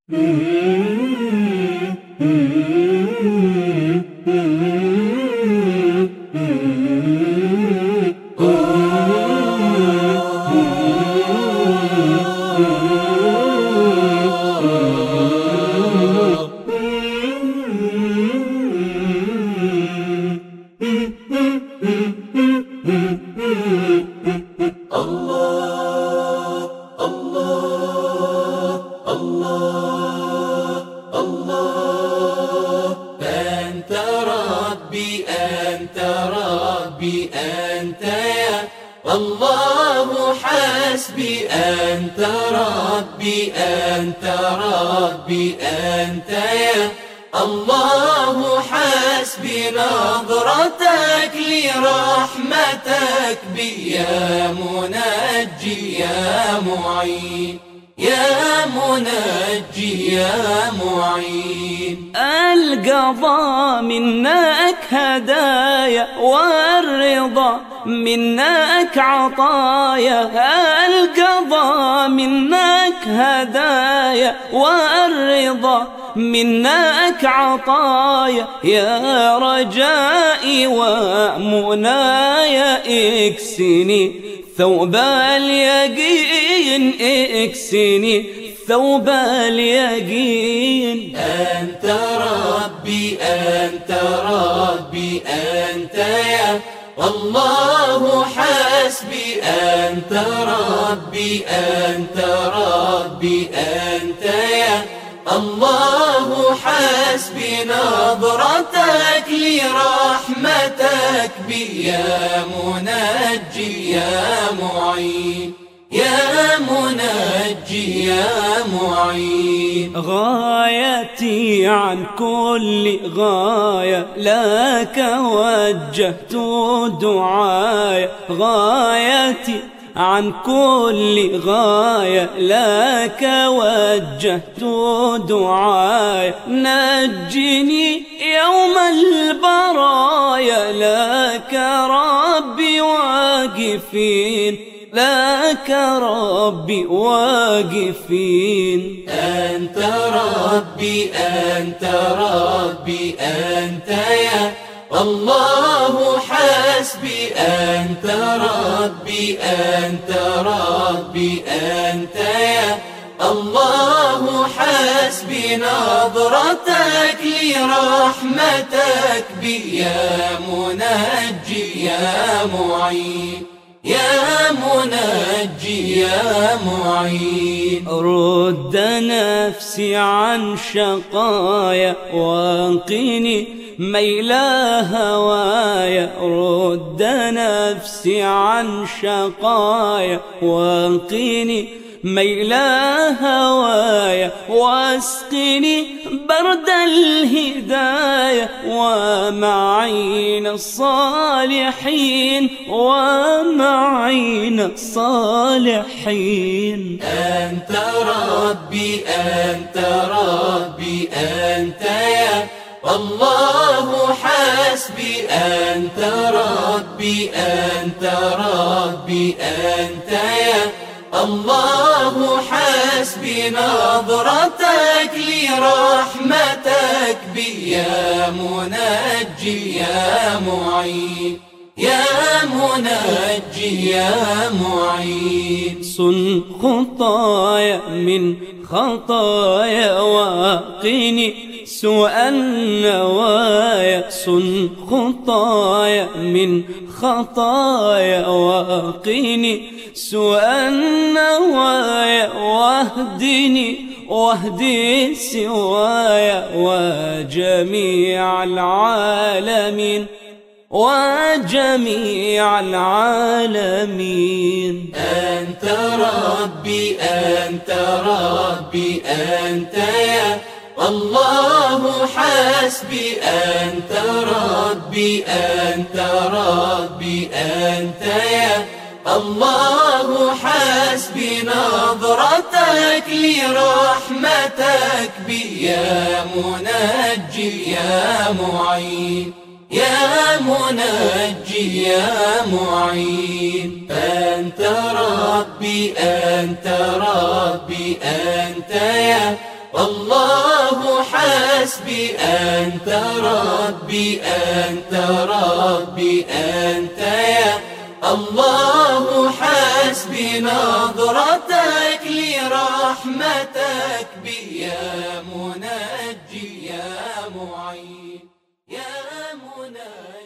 أنت ربي أنت ربي أنت يا الله حسبي أنت ربي أنت ربي أنت يا الله حسبي نظرتك لرحمتك بي يا منجي يا معين يا منجي يا معين. القضاء منك هدايا والرضا منك عطايا، القضاء منك هدايا والرضا منك عطايا، يا رجائي ومنايا اكسني ثوب اليقين اكسني ثوب اليقين. أنت ربي أنت ربي أنت يا الله حسبي أنت ربي أنت ربي أنت يا الله حسبي نظرتك لرحمتك بي يا منجي يا معين يا منجي يا معين. غايتي عن كل غاية لك وجهت دعايا، غايتي عن كل غاية لك وجهت دعايا، نجني يوم البرايا لك ربي واقفين لك ربي واقفين. أنت ربي أنت ربي أنت يا الله حسبي أنت ربي أنت ربي أنت يا الله حسبي نظرتك لرحمتك بي يا منجي يا معين يا منجي يا معين. رد نفسي عن شقايا وانقني ميل هوايا، رد نفسي عن شقايا وانقني ميل هوايا، واسقني برد الهداية ومعين الصالحين ومعين الصالحين. أنت ربي أنت ربي أنت يا الله حسبي أنت ربي أنت ربي أنت يا الله حسبي نظرتك لرحمتك بي يا منجي يا معين يا منجي يا معين. صن خطايا من خطايا وقني سوء النوايا، صن خطايا من خطايا وقني سوء النوايا، واهدي سوايا وجميع العالمين وجميع العالمين. أنت ربي أنت ربي أنت يا الله حسبي أنت ربي أنت ربي أنت يا الله حسبي نظرتك لرحمتك بي يا منجي يا معين يا منجي يا معين. أنت ربي أنت ربي أنت يا الله حسبي أنت ربي أنت ربي أنت يا الله حسبي نظرتك لرحمتك بي يا منجي يا معين يا منجي.